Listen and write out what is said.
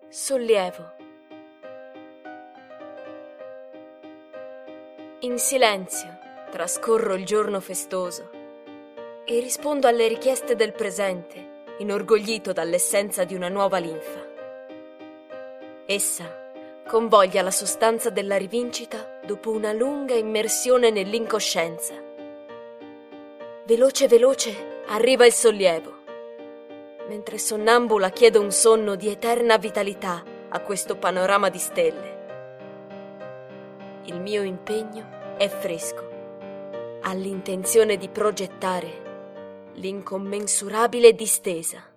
Sollievo. In silenzio trascorro il giorno festoso e rispondo alle richieste del presente, inorgoglito dall'essenza di una nuova linfa. Essa convoglia la sostanza della rivincita dopo una lunga immersione nell'incoscienza. Veloce veloce arriva il sollievo. Mentre sonnambula chiedo un sonno di eterna vitalità a questo panorama di stelle. Il mio impegno è fresco, ha l'intenzione di progettare l'incommensurabile distesa.